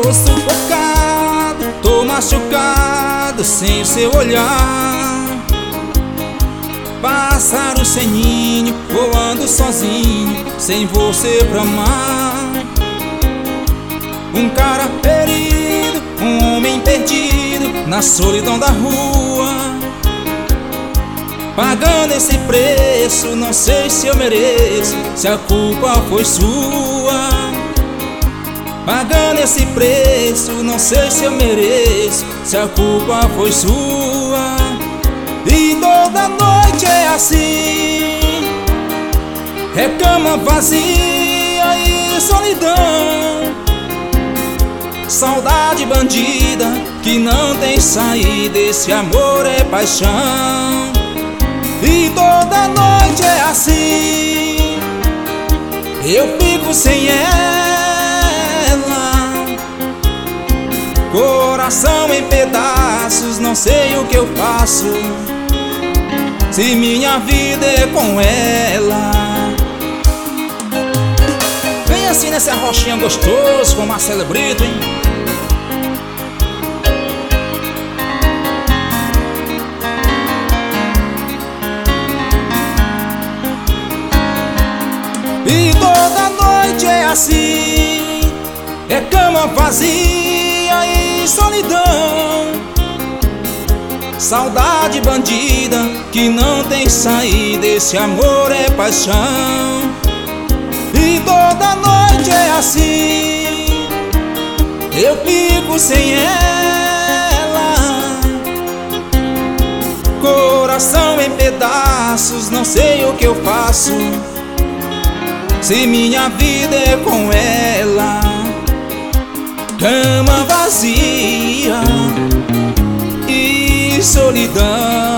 Tô sufocado, tô machucado sem o seu olhar. Pássaro sem ninho, voando sozinho, sem você pra amar. Um cara ferido, um homem perdido na solidão da rua. Pagando esse preço, não sei se eu mereço, se a culpa foi sua. Pagando esse preço, não sei se eu mereço, se a culpa foi sua. E toda noite é assim, é cama vazia e solidão. Saudade bandida que não tem saída, esse amor é paixão. E toda noite é assim, eu fico sem ela, coração em pedaços, não sei o que eu faço, se minha vida é com ela. Vem assim nessa rochinha gostoso com Marcelo Brito, hein? E toda noite é assim, é cama vazia e solidão. Saudade bandida que não tem saída, esse amor é paixão. E toda noite é assim, eu fico sem ela, coração em pedaços, não sei o que eu faço, se minha vida é com ela. Cama vazia e solidão.